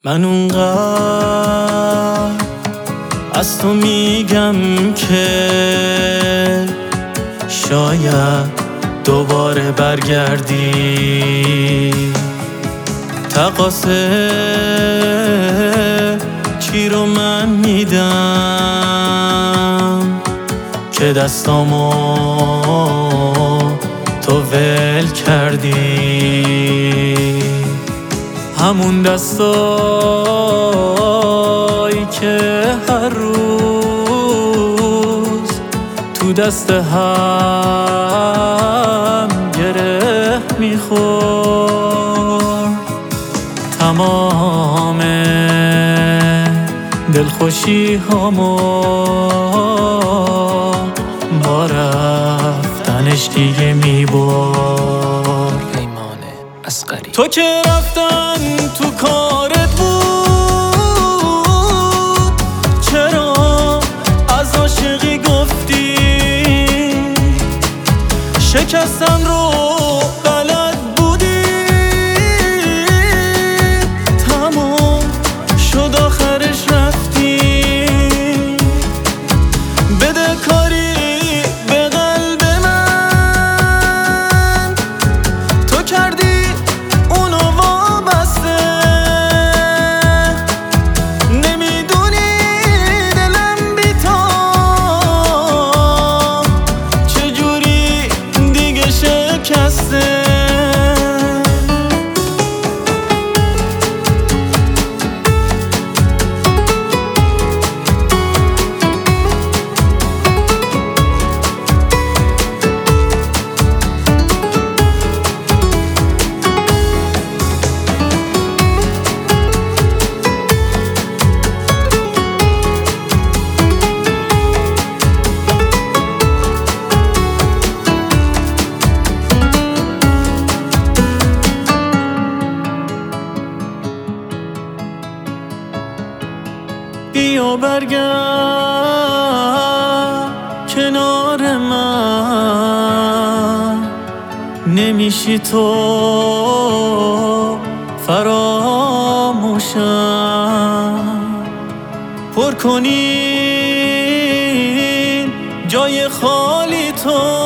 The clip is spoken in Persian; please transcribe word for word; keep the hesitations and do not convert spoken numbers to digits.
من اونقدر از تو میگم که شاید دوباره برگردی. تقاصه چی رو من میدم که دستامو تو ول کردی. همون دستایی که هر روز تو دست هم گره میخورد. تمام دلخوشی هامو با رفتنش دیگه میبرد. پیمان اصغری تو که رفتن تو کارت بود، چرا از عاشقی گفتی؟ شکستن رو بلد بودی، تموم شد آخرش رفتی. بده کاری به قلب من، تو کردی اونو وابسته. نمیدونی دلم بی تو چجوری دیگه شکسته. بیا برگرد کنار من، نمیشی تو فراموشم. پر کنی جای خالی تو